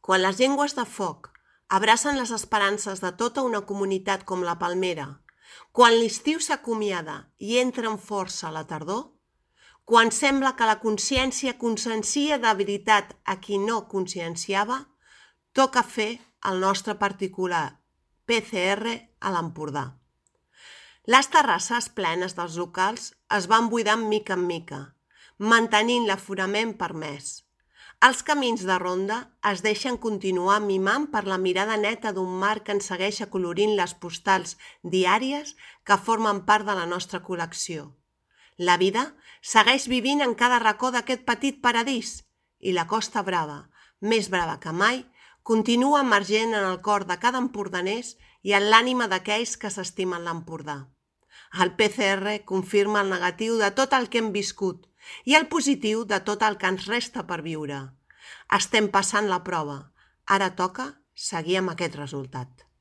Quan les llengües de foc abracen les esperances de tota una comunitat com la Palmera, quan l'estiu s'acomiada i entra en força la tardor, quan sembla que la consciència consciencia de veritat a qui no conscienciava, toca fer el nostre particular PCR a l'Empordà. Les terrasses plenes dels locals es van buidant mica en mica, mantenint l'aforament permès. Els camins de ronda es deixen continuar mimant per la mirada neta d'un mar que ens segueix acolorint les postals diàries que formen part de la nostra col·lecció. La vida segueix vivint en cada racó d'aquest petit paradís i la Costa Brava, més brava que mai, continua emergent en el cor de cada empordanès i en l'ànima d'aquells que s'estimen l'Empordà. El PCR confirma el negatiu de tot el que hem viscut i el positiu de tot el que ens resta per viure. Estem passant la prova. Ara toca seguir amb aquest resultat.